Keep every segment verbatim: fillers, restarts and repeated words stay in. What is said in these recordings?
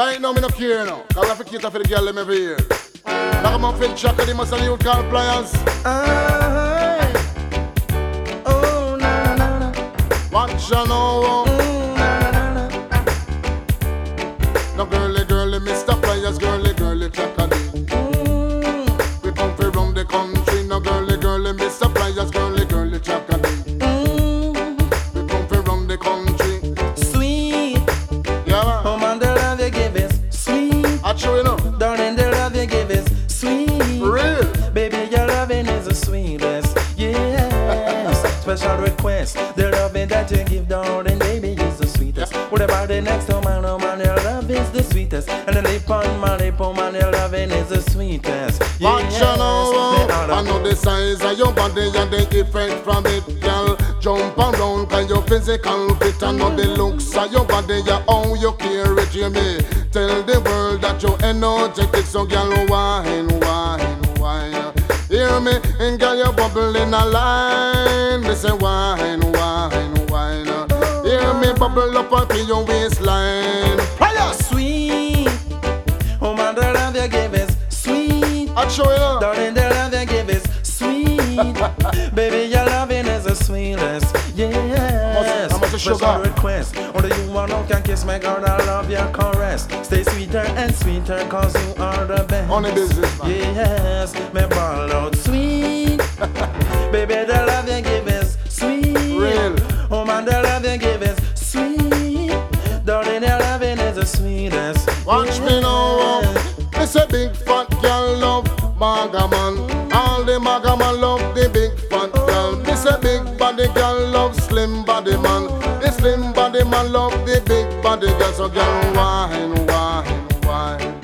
Right now, me no care now. Cause I have to cater for the girl them every year. Like a muffin chocolate, they must have new car pliers. Aye. Oh, na na na. Watch ya now. Mm, na na na. No girly, girly, Mister Pliers, girly, girly, chocolate. Mm, We come from round the country. No girly, girly, Mister Pliers, girly, girly, chocolate. mm. We come from round the country. Sweet. Yeah, man. Oh man, the love you give is sweet. I show you know. Darling, the love you give is sweet. Real. Baby, your loving is the sweetest. Yes. Special request. The loving that you give, darling, baby, is the sweetest. What about the next oh man, oh man, your love is the sweetest. And the lip on my lip, oh man, your loving is the sweetest. Watch ya now. Me I know the size of your body and the effect from it, girl. Jump around cause your physical fit. I know the looks of your body, yeah, how you carry it, Jimmy. Tell the world that you're energetic, so girl, wine, wine, wine. Hear me, and girl, you bubble in a line. Me say wine, wine, wine. Hear me bubble up up in your waistline. Fire! sweet. Oh man, the love you give is sweet. I show you. Darling, the love you give is sweet. Baby, your loving is the sweetest. Yes. How much- how much Special sugar? request. Only you alone can kiss my girl. I love your caress. Stay sweeter and sweeter, cause you are the best. On the business, man. Yes, me ball out sweet. Baby, the love you give is sweet. Real. Oh man, the love you give is sweet. Darling, your loving is the sweetest. Watch me now. It's a big fat girl love maga man. All the maga man love the big fat girl. It's a big body girl love slim body man. The slim body man love the big body girl. So girl wine, wine, wine.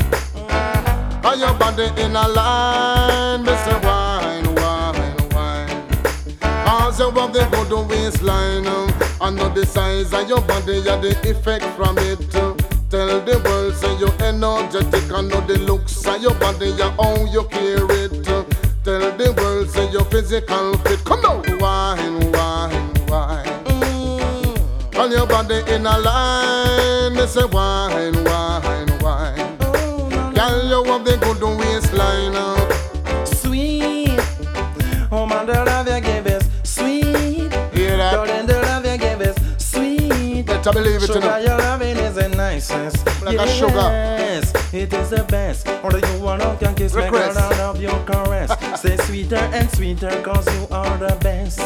Got your body in a line. Me say wine, wine, wine. Cause you have the good waistline. um, I know the size of your body, yeah, the effect from it. uh. Tell the world, say you're energetic. I know the looks of your body, yeah, how you carry it. uh. Tell the world, say you're physical fit. Come down, wine, wine, wine. Mm. On your body in a line, me say wine, wine, wine. Oh, no, no. Girl, you have the good waistline. uh. Sweet. Oh man, the love you give is sweet. Hear that? Darling, the love you give is sweet. Better believe it, you Sugar, know. your loving is the nicest. Like a yes, sugar. it is the best. Only you alone can kiss my girl. Request. I love your caress. Stay sweeter and sweeter, cause you are the best.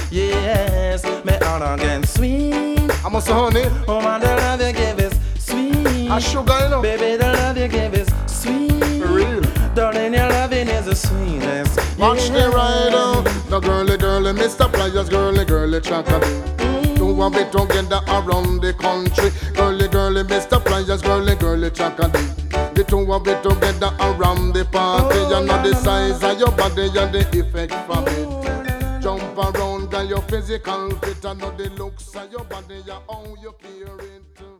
Yes, me all again sweet. I must say, honey, Oh man, the love you give is sweet. a sugar, you know. Baby, the love you give is sweet. For real. Darling, your loving is the sweetest. Watch Yeah. the rider, the girly, girly, Mister Pliers, girly, girly, chocolate. Do a bit together around the country. Girly, girly, Mister Pliers, girly, girly, chocolate. The two of it together around the party. Oh, You know na, the na, size na. of your body and the effect from Oh, it. na, na, na. Jump around, girl, your physical fit. I know the looks of your body, yeah, how you carry it.